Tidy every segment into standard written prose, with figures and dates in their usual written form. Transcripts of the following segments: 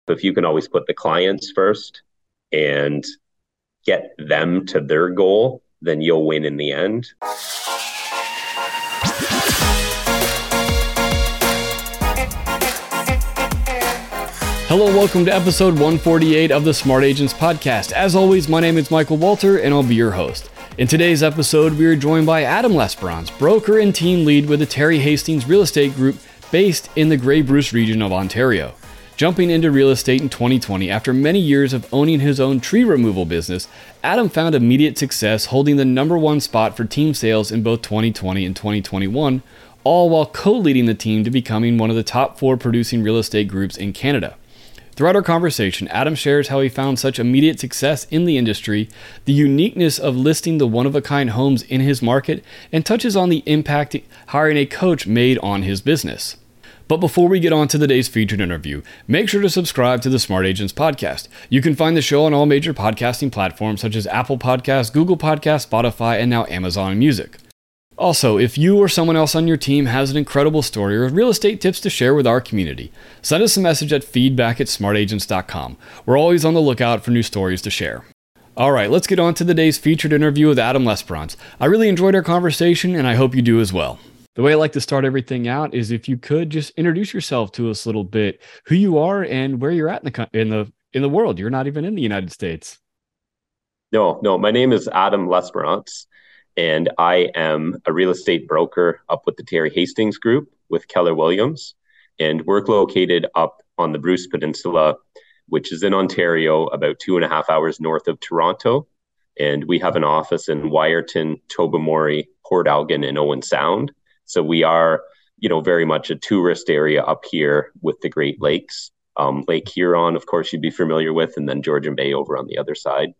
So if you can always put the clients first and get them to their goal, then you'll win in the end. Hello, welcome to episode 148 of the Smart Agents Podcast. As always, my name is Michael Walter, and I'll be your host. In today's episode, we are joined by Adam Lesperance, broker and team lead with the Terry Hastings Real Estate Group based in the Grey Bruce region of Ontario. Jumping into real estate in 2020, after many years of owning his own tree removal business, Adam found immediate success holding the number one spot for team sales in both 2020 and 2021, all while co-leading the team to becoming one of the top 4 producing real estate groups in Canada. Throughout our conversation, Adam shares how he found such immediate success in the industry, the uniqueness of listing the one-of-a-kind homes in his market, and touches on the impact hiring a coach made on his business. But before we get on to today's featured interview, make sure to subscribe to the Smart Agents Podcast. You can find the show on all major podcasting platforms such as Apple Podcasts, Google Podcasts, Spotify, and now Amazon Music. Also, if you or someone else on your team has an incredible story or real estate tips to share with our community, send us a message at feedback@smartagents.com. We're always on the lookout for new stories to share. All right, let's get on to today's featured interview with Adam Lesperance. I really enjoyed our conversation, and I hope you do as well. The way I like to start everything out is if you could just introduce yourself to us a little bit, who you are and where you're at in the world. You're not even in the United States. No, my name is Adam Lesperance, and I am a real estate broker up with the Terry Hastings Group with Keller Williams. And we're located up on the Bruce Peninsula, which is in Ontario, about 2.5 hours north of Toronto. And we have an office in Wyerton, Tobermory, Port Elgin, and Owen Sound. So we are, very much a tourist area up here with the Great Lakes. Lake Huron, of course, you'd be familiar with, and then Georgian Bay over on the other side.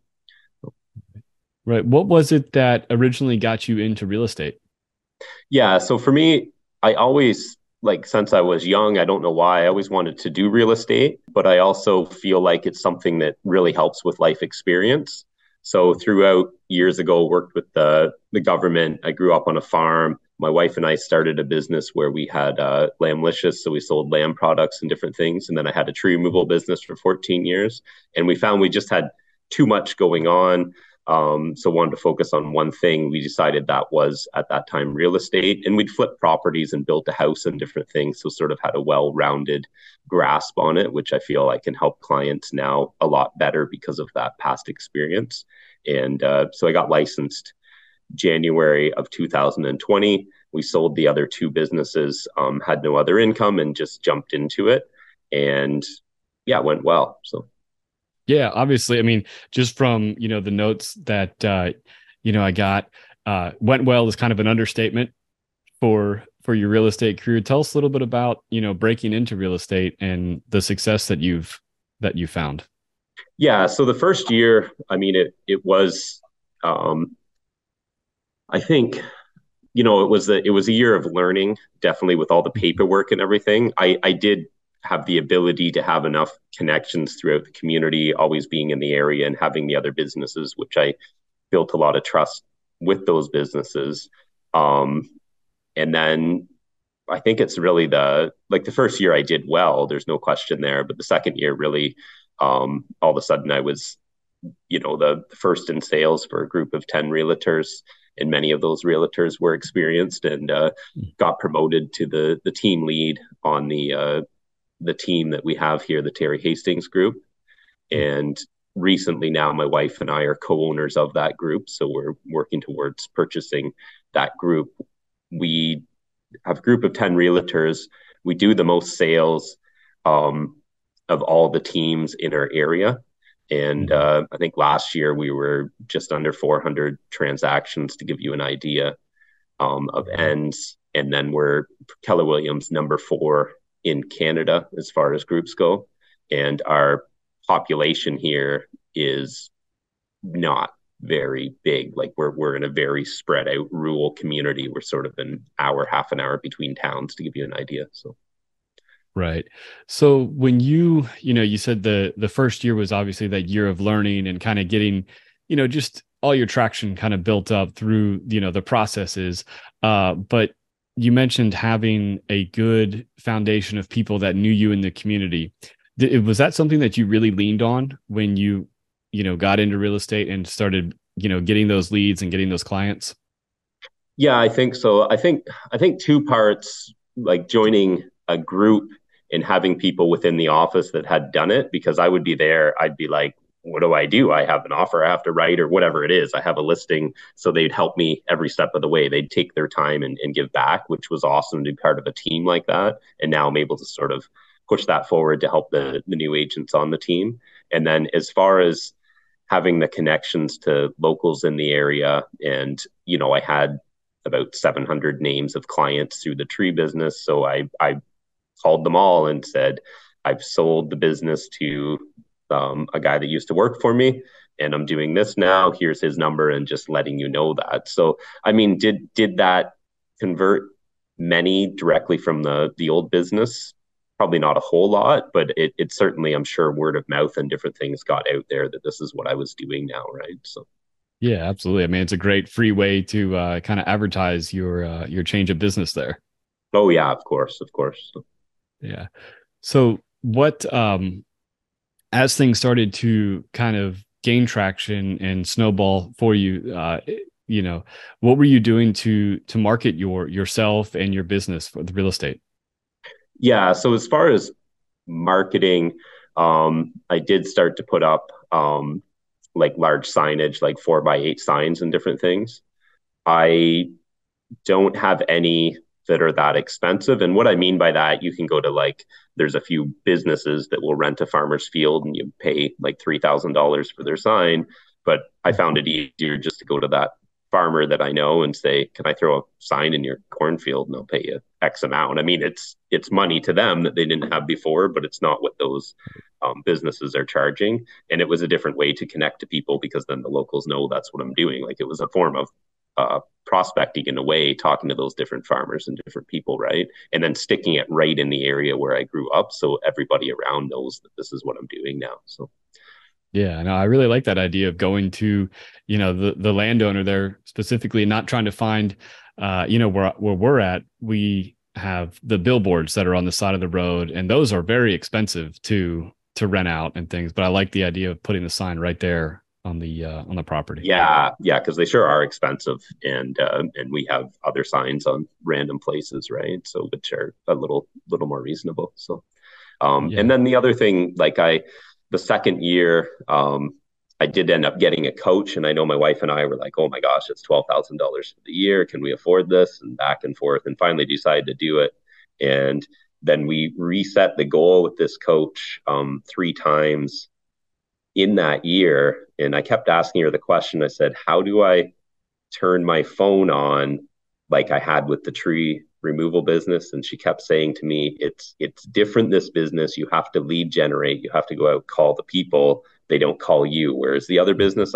Right. What was it that originally got you into real estate? Yeah. So for me, I always, since I was young, I don't know why, I always wanted to do real estate, but I also feel like it's something that really helps with life experience. So throughout years ago, worked with the government. I grew up on a farm. My wife and I started a business where we had Lamblicious, so we sold lamb products and different things. And then I had a tree removal business for 14 years. And we found we just had too much going on. So wanted to focus on one thing. We decided that was, at that time, real estate. And we'd flip properties and built a house and different things. So sort of had a well-rounded grasp on it, which I feel I can help clients now a lot better because of that past experience. And so I got licensed January of 2020. We sold the other 2 businesses, had no other income, and just jumped into it. And yeah, it went well. So yeah, obviously, I mean, just from, the notes that, I got, went well is kind of an understatement for your real estate career. Tell us a little bit about, breaking into real estate and the success that you found. Yeah. So the first year, I mean, it was, I think, it was a year of learning, definitely, with all the paperwork and everything. I did have the ability to have enough connections throughout the community, always being in the area and having the other businesses, which I built a lot of trust with those businesses. And then I think it's really the first year I did well, there's no question there. But the second year, really, all of a sudden I was, the first in sales for a group of 10 realtors. And many of those realtors were experienced, and got promoted to the team lead on the team that we have here, the Terry Hastings Group. And recently now, my wife and I are co-owners of that group. So we're working towards purchasing that group. We have a group of 10 realtors. We do the most sales of all the teams in our area. And I think last year we were just under 400 transactions, to give you an idea of ends. And then we're Keller Williams number 4 in Canada as far as groups go. And our population here is not very big. We're in a very spread out rural community. We're sort of half an hour between towns, to give you an idea. So Right. So when you said the first year was obviously that year of learning and kind of getting, just all your traction kind of built up through, the processes. But you mentioned having a good foundation of people that knew you in the community. Was that something that you really leaned on when you got into real estate and started, getting those leads and getting those clients? Yeah, I think so. I think two parts, like joining a group and having people within the office that had done it, because I would be there, I'd be like, what do I do? I have an offer I have to write or whatever it is. I have a listing. So they'd help me every step of the way. They'd take their time and give back, which was awesome to be part of a team like that. And now I'm able to sort of push that forward to help the new agents on the team. And then as far as having the connections to locals in the area, and I had about 700 names of clients through the tree business. So I called them all and said, I've sold the business to a guy that used to work for me, and I'm doing this now. Here's his number, and just letting you know that. So, I mean, did that convert many directly from the old business? Probably not a whole lot, but it certainly, I'm sure, word of mouth and different things got out there that this is what I was doing now, right? So. Yeah, absolutely. I mean, it's a great free way to kind of advertise your change of business there. Oh yeah, of course. Yeah. So what as things started to kind of gain traction and snowball for you, you know, what were you doing to market yourself and your business for the real estate? Yeah. So as far as marketing, I did start to put up like large signage, like 4x8 signs and different things. I don't have any that are that expensive. And what I mean by that, you can go to like, there's a few businesses that will rent a farmer's field and you pay like $3,000 for their sign. But I found it easier just to go to that farmer that I know and say, can I throw a sign in your cornfield and I'll pay you X amount. I mean, it's money to them that they didn't have before, but it's not what those businesses are charging. And it was a different way to connect to people because then the locals know that's what I'm doing. Like it was a form of prospecting in a way, talking to those different farmers and different people, right? And then sticking it right in the area where I grew up, so everybody around knows that this is what I'm doing now. So Yeah, no, I really like that idea of going to, the landowner there specifically, not trying to find, where we're at. We have the billboards that are on the side of the road, and those are very expensive to rent out and things. But I like the idea of putting the sign right there on the property. yeah, because they sure are expensive, and we have other signs on random places, right? So which are a little more reasonable. So and Yeah. then the other thing, the second year, I did end up getting a coach, and I know my wife and I were like, "Oh my gosh, it's $12,000 for the year. Can we afford this?" And back and forth, and finally decided to do it. And then we reset the goal with this coach three times in that year. And I kept asking her the question. I said, "How do I turn my phone on like I had with the tree removal business?" And she kept saying to me, it's different, this business. You have to lead generate. You have to go out, call the people. They don't call you. Whereas the other business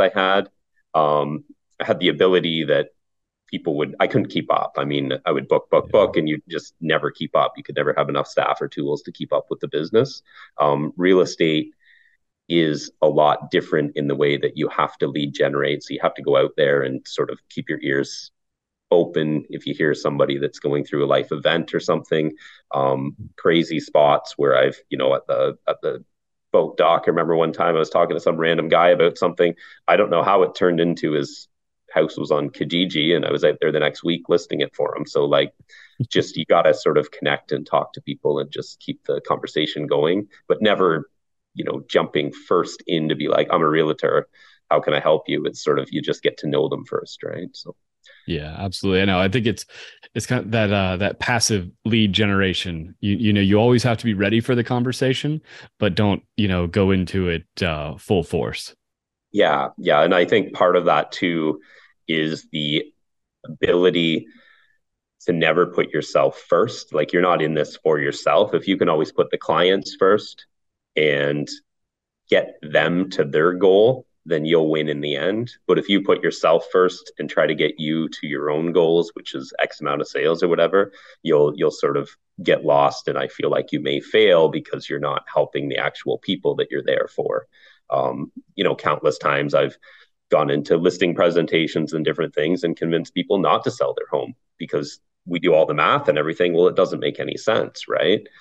I had the ability that I couldn't keep up. I mean, I would book, and you just never keep up. You could never have enough staff or tools to keep up with the business. Real estate is a lot different in the way that you have to lead generate. So you have to go out there and sort of keep your ears open if you hear somebody that's going through a life event or something. Crazy spots where I've, at the boat dock, I remember one time I was talking to some random guy about something. I don't know how it turned into his house was on Kijiji, and I was out there the next week listing it for him. So like, just you got to sort of connect and talk to people and just keep the conversation going, but never, jumping first in to be like, I'm a realtor. How can I help you? It's sort of, you just get to know them first, right? So Yeah, absolutely. I know. I think it's kind of that passive lead generation. You always have to be ready for the conversation, but don't, go into it full force. yeah. And I think part of that too is the ability to never put yourself first. Like you're not in this for yourself. If you can always put the clients first and get them to their goal, then you'll win in the end. But if you put yourself first and try to get you to your own goals, which is X amount of sales or whatever, you'll sort of get lost. And I feel like you may fail because you're not helping the actual people that you're there for. Countless times I've gone into listing presentations and different things and convinced people not to sell their home because we do all the math and everything. Well, it doesn't make any sense, right?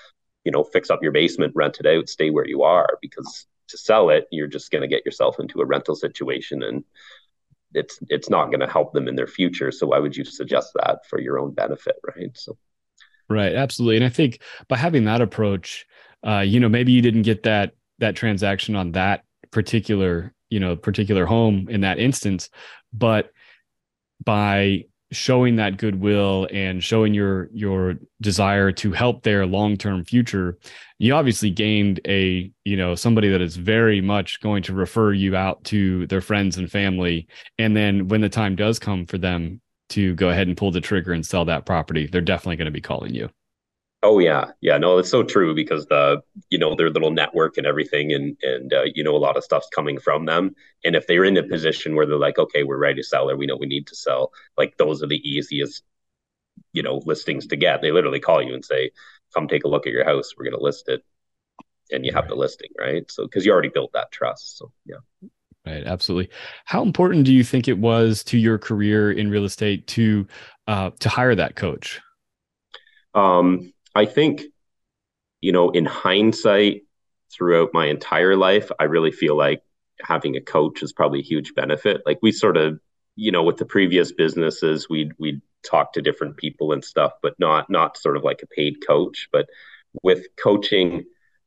fix up your basement, rent it out, stay where you are, because to sell it, you're just going to get yourself into a rental situation, and it's not going to help them in their future. So why would you suggest that for your own benefit, right? So Right, absolutely. And I think by having that approach, maybe you didn't get that transaction on that particular home in that instance, but by showing that goodwill and showing your desire to help their long-term future, you obviously gained somebody that is very much going to refer you out to their friends and family. And then when the time does come for them to go ahead and pull the trigger and sell that property, they're definitely going to be calling you. oh yeah, no, that's so true, because their little network and everything, and a lot of stuff's coming from them. And if they're in a position where they're like, okay, we're ready to sell, or we know we need to sell, like those are the easiest listings to get. They literally call you and say, come take a look at your house, we're going to list it, and you have the listing, right? So because you already built that trust. So yeah. Right, absolutely. How important do you think it was to your career in real estate to hire that coach? I think, in hindsight, throughout my entire life, I really feel like having a coach is probably a huge benefit. Like we sort of, with the previous businesses, we'd talk to different people and stuff, but not sort of like a paid coach. But with coaching,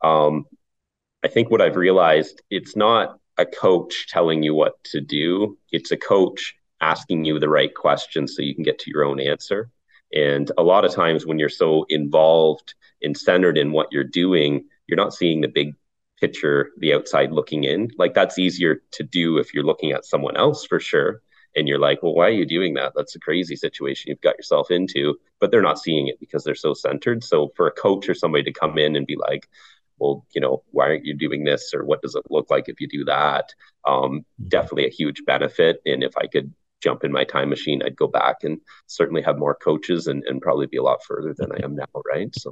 I think what I've realized, it's not a coach telling you what to do. It's a coach asking you the right questions so you can get to your own answer. And a lot of times when you're so involved and centered in what you're doing, you're not seeing the big picture, the outside looking in. Like that's easier to do if you're looking at someone else for sure. And you're like, well, why are you doing that? That's a crazy situation you've got yourself into. But they're not seeing it because they're so centered. So for a coach or somebody to come in and be like, well, why aren't you doing this? Or what does it look like if you do that? Definitely a huge benefit. And if I could jump in my time machine, I'd go back and certainly have more coaches and probably be a lot further than I am now, right? So,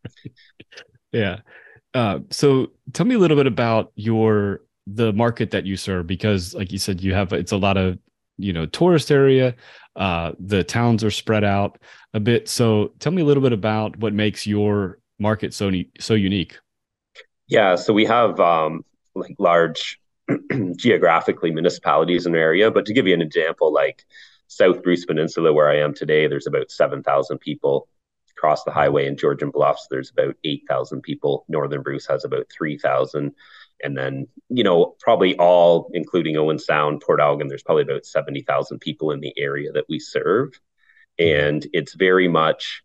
Yeah. So tell me a little bit about the market that you serve, because like you said, it's a lot of, tourist area. The towns are spread out a bit. So tell me a little bit about what makes your market so unique. yeah, so we have like large geographically municipalities in the area. But to give you an example, like South Bruce Peninsula, where I am today, there's about 7,000 people. Across the highway in Georgian Bluffs, there's about 8,000 people. Northern Bruce has about 3,000. And then, probably all, including Owen Sound, Port Elgin, there's probably about 70,000 people in the area that we serve. And it's very much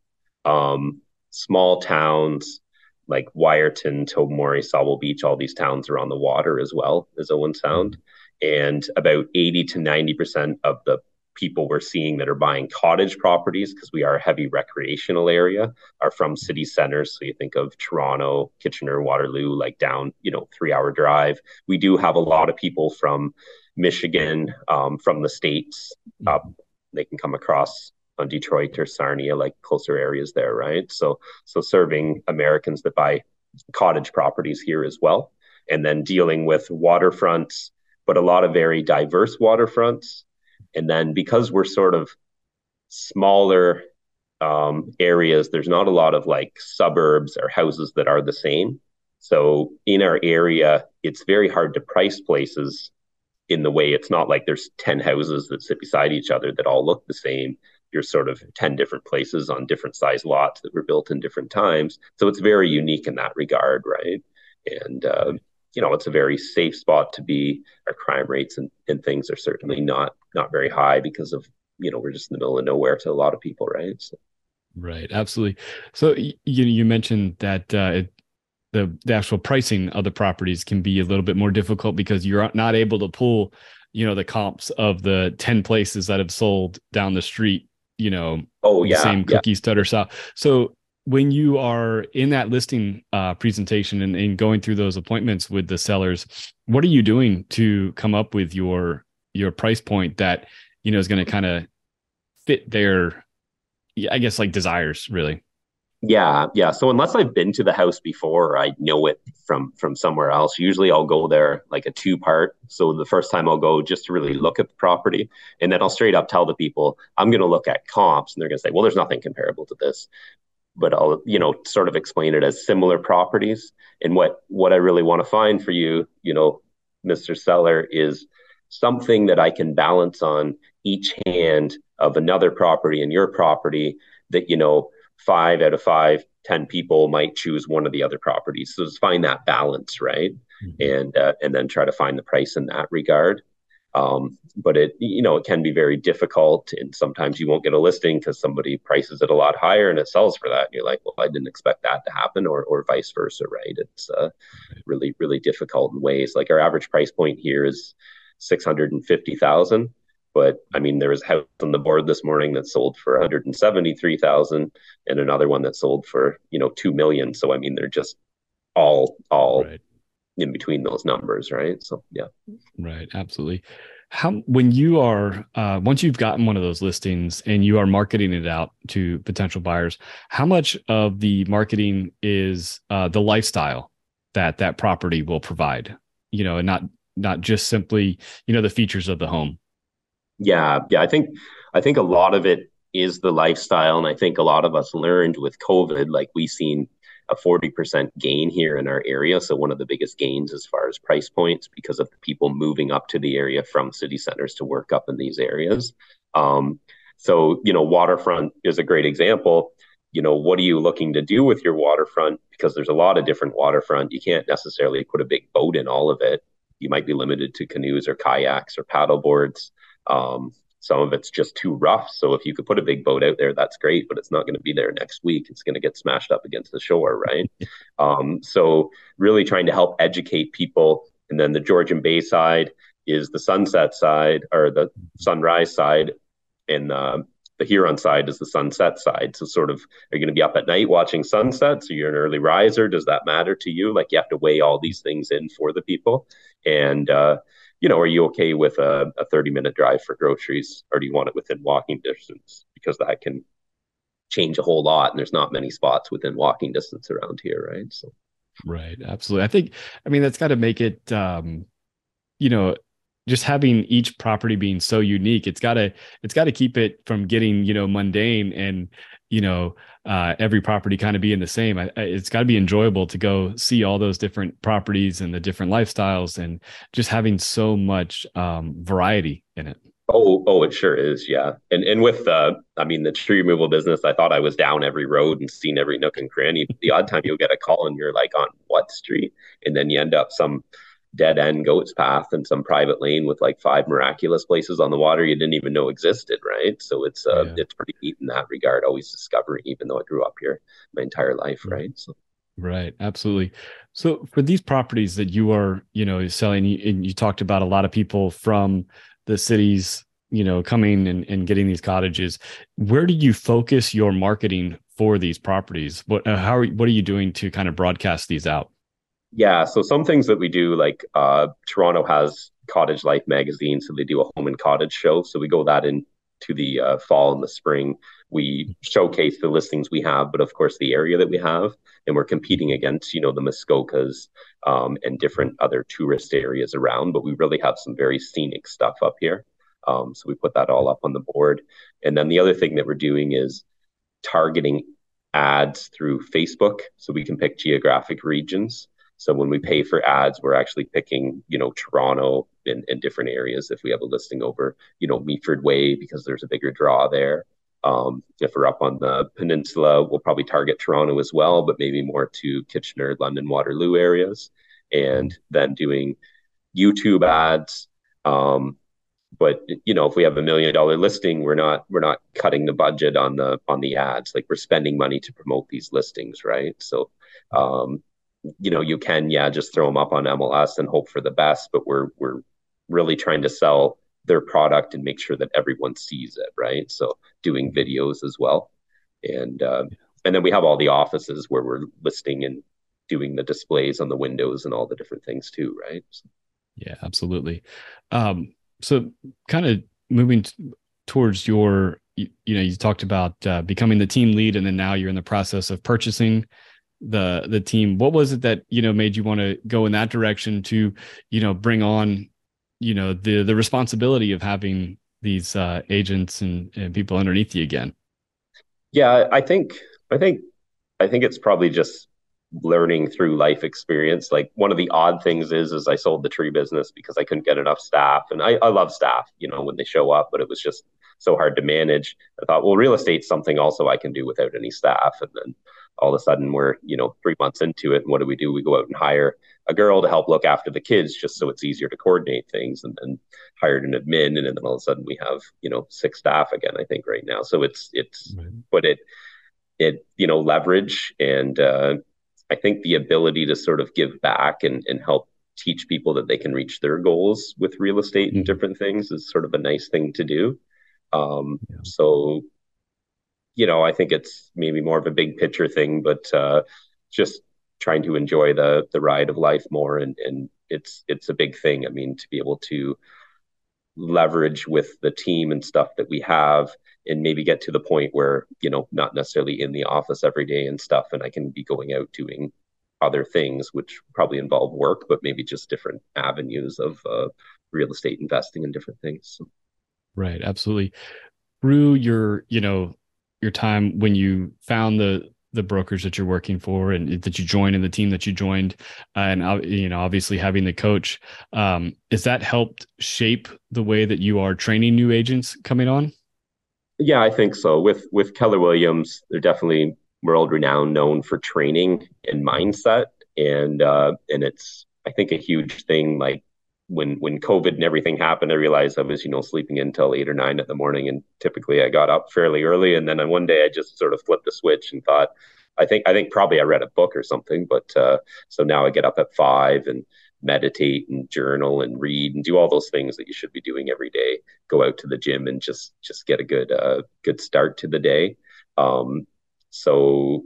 small towns like Wyerton, Tobermory, Sauble Beach, all these towns are on the water as well as Owen Sound. And about 80 to 90% of the people we're seeing that are buying cottage properties, because we are a heavy recreational area, are from city centers. So you think of Toronto, Kitchener, Waterloo, like down, 3-hour drive. We do have a lot of people from Michigan, from the States. They can come across on Detroit or Sarnia, like closer areas there, right? So serving Americans that buy cottage properties here as well, and then dealing with waterfronts, but a lot of very diverse waterfronts. And then because we're sort of smaller areas, there's not a lot of like suburbs or houses that are the same. So in our area, it's very hard to price places in the way it's not like there's 10 houses that sit beside each other that all look the same. You're sort of 10 different places on different size lots that were built in different times. So it's very unique in that regard, right? And, it's a very safe spot to be. Our crime rates and things are certainly not very high because of, we're just in the middle of nowhere to a lot of people, right? So. Right, absolutely. So you mentioned that the actual pricing of the properties can be a little bit more difficult because you're not able to pull, the comps of the 10 places that have sold down the street, Oh yeah, the same cookie stutter style. So when you are in that listing presentation and going through those appointments with the sellers, what are you doing to come up with your price point that, is going to kind of fit their, I guess, like desires, really? Yeah. So unless I've been to the house before, or I know it from somewhere else. Usually I'll go there like a two-part. So the first time I'll go just to really look at the property, and then I'll straight up tell the people I'm going to look at comps, and they're going to say, well, there's nothing comparable to this. but I'll, sort of explain it as similar properties. And what I really want to find for you, Mr. Seller, is something that I can balance on each hand of another property and your property that, 5 out of 5, 10 people might choose one of the other properties. So just find that balance, right? Mhm. And then try to find the price in that regard. But it can be very difficult, and sometimes you won't get a listing because somebody prices it a lot higher and it sells for that. And you're like, well, I didn't expect that to happen, or vice versa, right? It's really, really difficult in ways. Like our average price point here is 650,000. But I mean, there was a house on the board this morning that sold for 173,000, and another one that sold for 2 million. So I mean, they're just all Right. in between those numbers, right? So yeah. Right. Absolutely. When you are, once you've gotten one of those listings and you are marketing it out to potential buyers, how much of the marketing is the lifestyle that that property will provide, and not just simply, the features of the home? Yeah. I think a lot of it is the lifestyle, and I think a lot of us learned with COVID. Like we seen a 40% gain here in our area, so one of the biggest gains as far as price points because of the people moving up to the area from city centers to work up in these areas. Um, so waterfront is a great example. What are you looking to do with your waterfront? Because there's a lot of different waterfront. You can't necessarily put a big boat in all of it. You might be limited to canoes or kayaks or paddle boards. Some of it's just too rough. So if you could put a big boat out there, that's great, but it's not going to be there next week. It's going to get smashed up against the shore, right? So really trying to help educate people. And then the Georgian Bay side is the sunset side or the sunrise side, and the Huron side is the sunset side. So sort of, are you going to be up at night watching sunsets? Are you an early riser? Does that matter to you? Like you have to weigh all these things in for the people. And are you okay with a 30-minute drive for groceries, or do you want it within walking distance? Because that can change a whole lot, and there's not many spots within walking distance around here, right? So, Right. Absolutely. I mean, that's got to make it, you know, just having each property being so unique, it's got to keep it from getting, mundane and, every property kind of being the same. It's got to be enjoyable to go see all those different properties and the different lifestyles and just having so much variety in it. oh, it sure is, yeah. And with I mean, the tree removal business, I thought I was down every road and seen every nook and cranny. The odd time you'll get a call and you're like, on what street? And then you end up some dead end goat's path and some private lane with like 5 miraculous places on the water you didn't even know existed, right? So Yeah. it's pretty neat in that regard, always discovering, even though I grew up here my entire life, right? So Right, absolutely. So for these properties that you are, selling, and you talked about a lot of people from the cities, coming and getting these cottages. Where do you focus your marketing for these properties? What are you doing to kind of broadcast these out? yeah, so some things that we do, like Toronto has Cottage Life magazine, so they do a home and cottage show. So we go that into the fall and the spring. We showcase the listings we have, but of course the area that we have, and we're competing against the Muskokas and different other tourist areas around. But we really have some very scenic stuff up here. So we put that all up on the board. And then the other thing that we're doing is targeting ads through Facebook, so we can pick geographic regions. So when we pay for ads, we're actually picking, Toronto and different areas. If we have a listing over, Meaford Way, because there's a bigger draw there. If we're up on the peninsula, we'll probably target Toronto as well, but maybe more to Kitchener, London, Waterloo areas, and then doing YouTube ads. But if we have $1 million listing, we're not cutting the budget on the ads. Like we're spending money to promote these listings, right? So you can, yeah, just throw them up on MLS and hope for the best, but we're really trying to sell their product and make sure that everyone sees it, right? So doing videos as well. And then we have all the offices where we're listing and doing the displays on the windows and all the different things too, right? So, Yeah, absolutely. So kind of moving towards you talked about becoming the team lead, and then now you're in the process of purchasing the team. What was it that made you want to go in that direction to bring on the responsibility of having these agents and people underneath you again? yeah, I think I think it's probably just learning through life experience. Like one of the odd things is I sold the tree business because I couldn't get enough staff. And I love staff, when they show up, but it was just so hard to manage. I thought, well, real estate's something also I can do without any staff. And then all of a sudden we're, 3 months into it. And what do? We go out and hire a girl to help look after the kids just so it's easier to coordinate things, and then hired an admin. And then all of a sudden we have, 6 staff again, I think right now. So Right. but it leverage, and I think the ability to sort of give back and help teach people that they can reach their goals with real estate and Mhm. different things is sort of a nice thing to do. Yeah. So I think it's maybe more of a big picture thing, but just trying to enjoy the ride of life more, and it's a big thing. I mean, to be able to leverage with the team and stuff that we have, and maybe get to the point where not necessarily in the office every day and stuff, and I can be going out doing other things which probably involve work, but maybe just different avenues of real estate investing and different things. So, Right. Absolutely. Through your, your time when you found the brokers that you're working for and that you joined and the team that you joined, and obviously having the coach, has that helped shape the way that you are training new agents coming on? yeah, I think so. With Keller Williams, they're definitely world renowned, known for training and mindset, and it's, I think, a huge thing. Like when COVID and everything happened, I realized I was sleeping until 8 or 9 in the morning, and typically I got up fairly early. And then on one day I just sort of flipped the switch and thought, I think probably I read a book or something, but so now I get up at 5 and meditate and journal and read and do all those things that you should be doing every day. Go out to the gym and just get a good start to the day. Um, so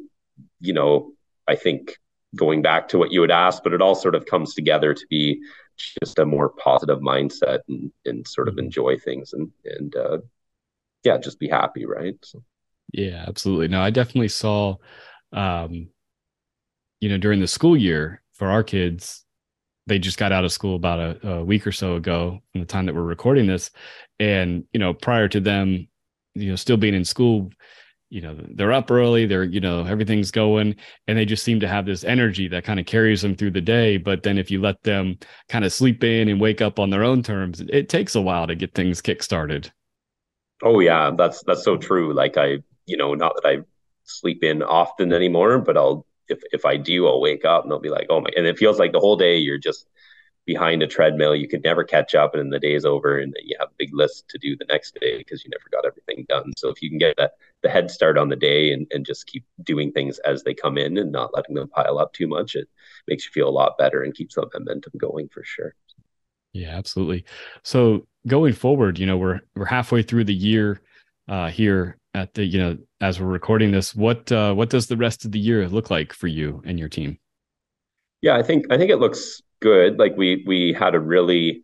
I think, going back to what you had asked, but it all sort of comes together to be just a more positive mindset, and sort of Mhm. enjoy things, and yeah, just be happy, right? So, Yeah, absolutely. No, I definitely saw, um, during the school year for our kids, they just got out of school about a week or so ago from the time that we're recording this. And, prior to them, still being in school, they're up early, they're, everything's going, and they just seem to have this energy that kind of carries them through the day. But then if you let them kind of sleep in and wake up on their own terms, it takes a while to get things kick started. oh yeah, that's so true. Like not that I sleep in often anymore, but if I do, I'll wake up and I'll be like, oh my, and it feels like the whole day you're just behind a treadmill. You could never catch up, and then the day's over, and then you have a big list to do the next day because you never got everything done. So if you can get the head start on the day, and just keep doing things as they come in and not letting them pile up too much, it makes you feel a lot better and keeps that momentum going for sure. Yeah, absolutely. So going forward, we're halfway through the year here at the, as we're recording this. What does the rest of the year look like for you and your team? Yeah, I think it looks good. Like we had a really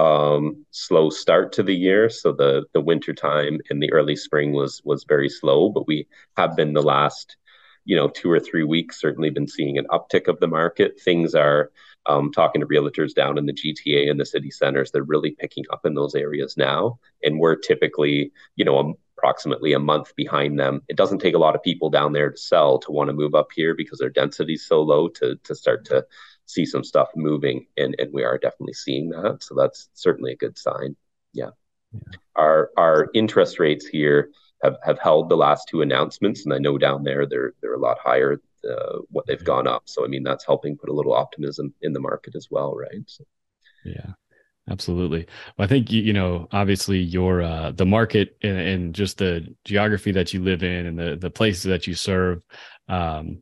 slow start to the year, so the winter time and the early spring was very slow, but we have been the last 2 or 3 weeks certainly been seeing an uptick of the market. Things are, talking to realtors down in the GTA and the city centers, they're really picking up in those areas now, and we're typically approximately a month behind them. It doesn't take a lot of people down there to sell to want to move up here because their density is so low to start to see some stuff moving, and we are definitely seeing that. So that's certainly a good sign. Yeah. Yeah. Our interest rates here have held the last two announcements, and I know down there they're a lot higher what they've Right. gone up. So I mean that's helping put a little optimism in the market as well, right? So, Yeah. Absolutely. Well, I think obviously your the market and just the geography that you live in and the places that you serve, um,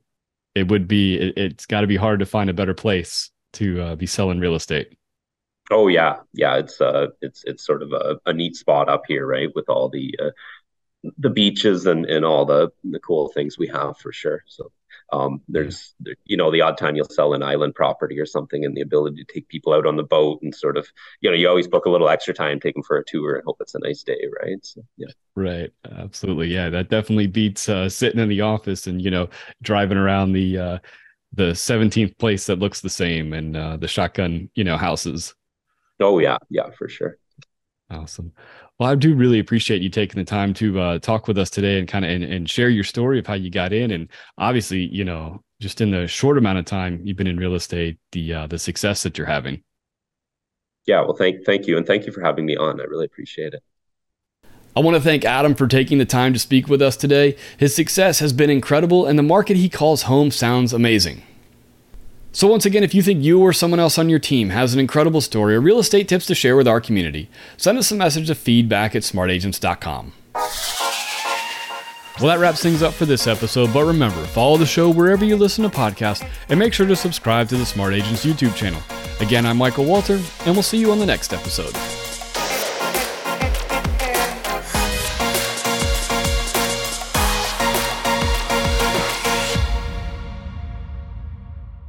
it's got to be hard to find a better place to be selling real estate. oh yeah, it's sort of a neat spot up here, right, with all the beaches and all the cool things we have for sure. So Yeah. there's the odd time you'll sell an island property or something, and the ability to take people out on the boat and sort of you always book a little extra time, take them for a tour, and hope it's a nice day, right? So yeah. Right. Absolutely. Yeah, that definitely beats sitting in the office and driving around the 17th place that looks the same and the shotgun houses. Oh yeah, for sure. Awesome. Well, I do really appreciate you taking the time to talk with us today and kind of and share your story of how you got in. And obviously, just in the short amount of time you've been in real estate, the success that you're having. Yeah, well, thank you. And thank you for having me on. I really appreciate it. I want to thank Adam for taking the time to speak with us today. His success has been incredible, and the market he calls home sounds amazing. So once again, if you think you or someone else on your team has an incredible story or real estate tips to share with our community, send us a message to feedback@smartagents.com. Well, that wraps things up for this episode, but remember, follow the show wherever you listen to podcasts, and make sure to subscribe to the Smart Agents YouTube channel. Again, I'm Michael Walter, and we'll see you on the next episode.